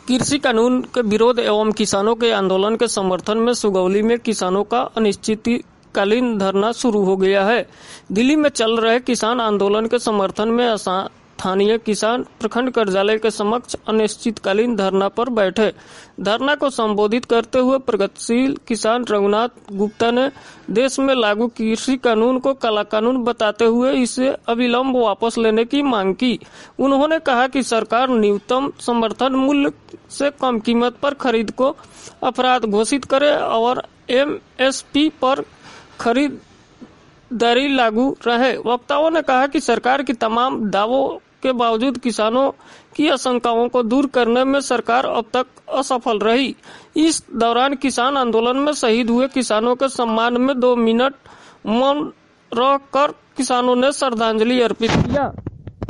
कृषि कानून के विरोध एवं किसानों के आंदोलन के समर्थन में सुगौली में किसानों का अनिश्चितकालीन धरना शुरू हो गया है। दिल्ली में चल रहे किसान आंदोलन के समर्थन में स्थानीय किसान प्रखंड कार्यालय के समक्ष अनिश्चितकालीन धरना पर बैठे। धरना को संबोधित करते हुए प्रगतिशील किसान रघुनाथ गुप्ता ने देश में लागू कृषि कानून को काला कानून बताते हुए इसे अविलंब वापस लेने की मांग की। उन्होंने कहा कि सरकार न्यूनतम समर्थन मूल्य से कम कीमत पर खरीद को अपराध घोषित करे और एमएसपी पर खरीदारी लागू रहे। वक्ताओं ने कहा कि सरकार की तमाम दावों के बावजूद किसानों की आशंकाओं को दूर करने में सरकार अब तक असफल रही। इस दौरान किसान आंदोलन में शहीद हुए किसानों के सम्मान में 2 मिनट मौन रहकर किसानों ने श्रद्धांजलि अर्पित किया।